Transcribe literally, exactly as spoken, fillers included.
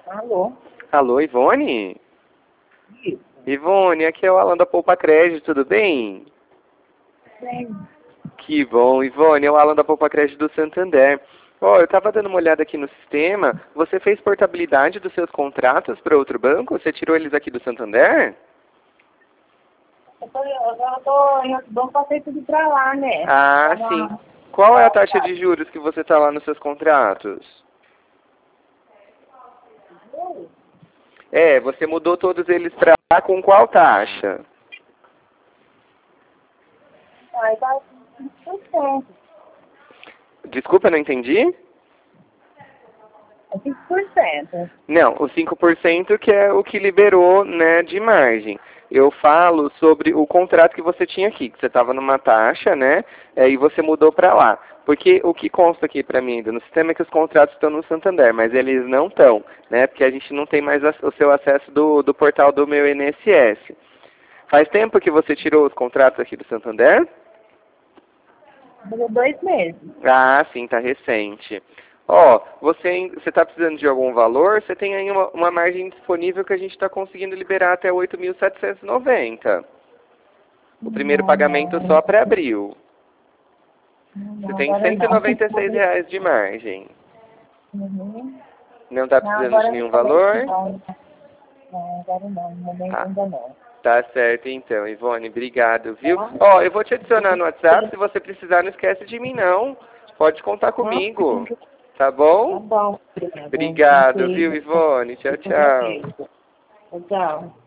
Alô? Alô, Ivone? Isso. Ivone, aqui é o Alan da Poupa Crédito, tudo bem? Sim. Que bom, Ivone, é o Alan da Poupa Crédito do Santander. Ó, eu estava dando uma olhada aqui no sistema, você fez portabilidade dos seus contratos para outro banco? Você tirou eles aqui do Santander? Eu, tô, eu já tô em outro banco, passei tudo pra lá, né? Ah, Tá sim. na... Qual é a Tá, taxa tá. de juros que você está lá nos seus contratos? É, você mudou todos eles para lá com qual taxa? Aí tá cinco por cento. Desculpa, eu não entendi? É cinco por cento. Não, o cinco por cento que é o que liberou, né, de margem. Eu falo sobre o contrato que você tinha aqui, que você estava numa taxa, né, é, e você mudou para lá. Porque o que consta aqui para mim ainda no sistema é que os contratos estão no Santander, mas eles não estão, né, porque a gente não tem mais o seu acesso do, do portal do meu I N S S. Faz tempo que você tirou os contratos aqui do Santander? Durou dois meses. Ah, sim, tá recente. Ó, você está precisando de algum valor? Você tem aí uma, uma margem disponível que a gente está conseguindo liberar até oito mil setecentos e noventa. O primeiro Não, pagamento não. só para abril. Não, Você não, tem agora cento e não. noventa e seis reais de margem. Uhum. Não está Não, precisando de agora nenhum também valor? não. Não, agora não. No momento Ah, ainda não. tá certo então, Ivone. Obrigado, viu? Tá? Ó, eu vou te adicionar no WhatsApp. Se você precisar, não esquece de mim, não. Pode contar Tá? comigo. Tá Tá bom? bom. Obrigada. Obrigado, viu, Tranquilo. Ivone? Tchau, Eu tchau. agradeço. Tchau.